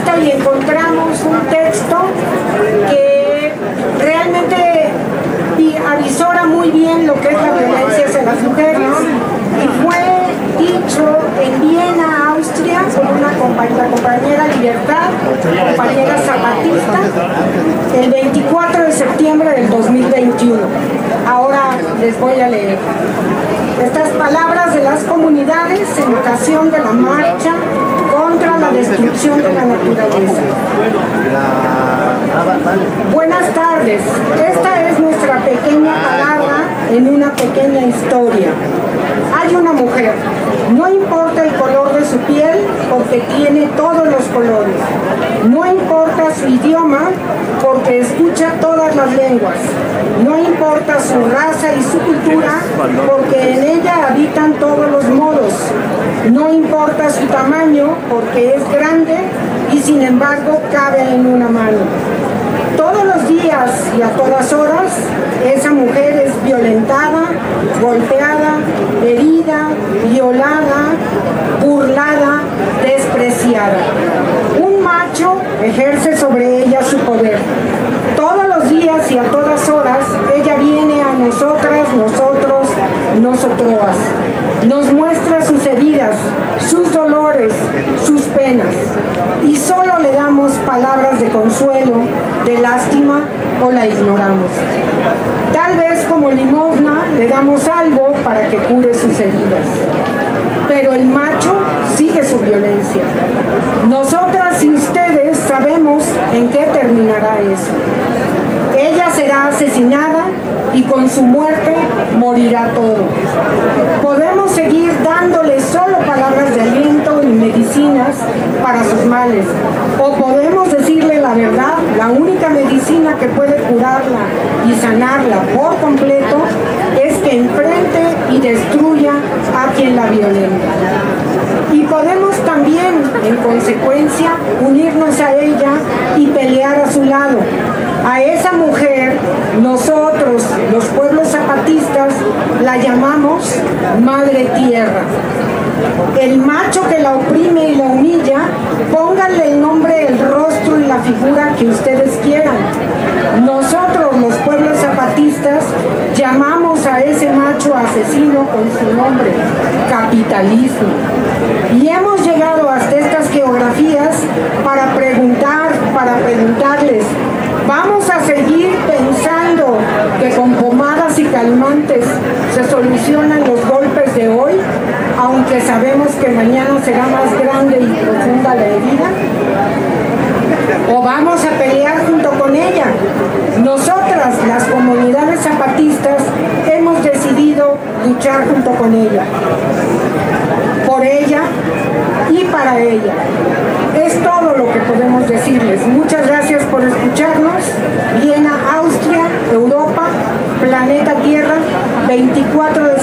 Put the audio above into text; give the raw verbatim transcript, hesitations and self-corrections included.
revista y encontramos un texto que realmente avisora muy bien lo que es la violencia hacia las mujeres, y fue dicho en Viena, Austria, por una compañera, la compañera Libertad, compañera zapatista, el veinticuatro de septiembre del dos mil veintiuno. Ahora les voy a leer estas palabras de las comunidades en ocasión de la marcha contra la destrucción de la naturaleza. Buenas tardes, esta es nuestra pequeña palabra en una pequeña historia. Hay una mujer, no importa el color de su piel porque tiene todos los colores, no importa su idioma porque escucha todas las lenguas, no importa su raza y su cultura porque en ella habitan todos los modos, no importa su tamaño porque es grande y sin embargo cabe en una mano. Todos los días y a todas horas, esa mujer es violentada, golpeada, herida, violada, burlada, despreciada. Un macho ejerce sobre ella su poder. Todos los días y a todas horas, ella viene a nosotras, nosotros, nosotroas. Nos muestra sus heridas, sus dolores, sus penas. Y solo le damos palabras de consuelo, de lástima o la ignoramos. Tal vez como limosna le damos algo para que cure sus heridas. Pero el macho sigue su violencia. Nosotras y ustedes sabemos en qué terminará eso. Ella será asesinada y con su muerte morirá todo. Podemos seguir dándole solo palabras de aliento y medicinas para sus males, o podemos decirle la verdad, la única medicina que puede curarla y sanarla por completo es que enfrente y destruya a quien la violenta. Y podemos también, en consecuencia, unirnos a ella y pelear a su lado. A esa mujer, nosotros, los pueblos zapatistas, la llamamos Madre Tierra. El macho que la oprime y la humilla, pónganle el nombre, el rostro y la figura que ustedes quieran. Nosotros, los pueblos zapatistas, llamamos a ese macho asesino con su nombre, capitalismo. Y hemos llegado hasta estas geografías para preguntar, para preguntarles, ¿vamos a seguir pensando que con pomadas y calmantes se solucionan los golpes de hoy, aunque sabemos que mañana será más grande y profunda la herida? ¿O vamos a pelear junto con ella? Nosotras, las comunidades zapatistas, hemos decidido luchar junto con ella, por ella y para ella. Es todo lo que podemos decirles. Muchas gracias por escucharnos. Viena, Austria, Europa, planeta Tierra, veinticuatro de